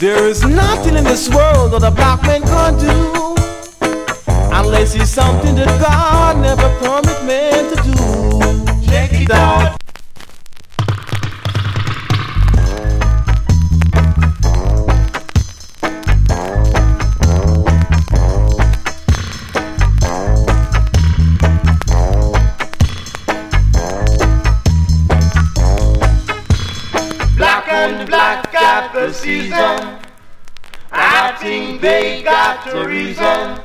There is nothing in this world that a black man can do unless it's something that God never promised man to do. Check it out. Black on black got the season. I think they got the reason.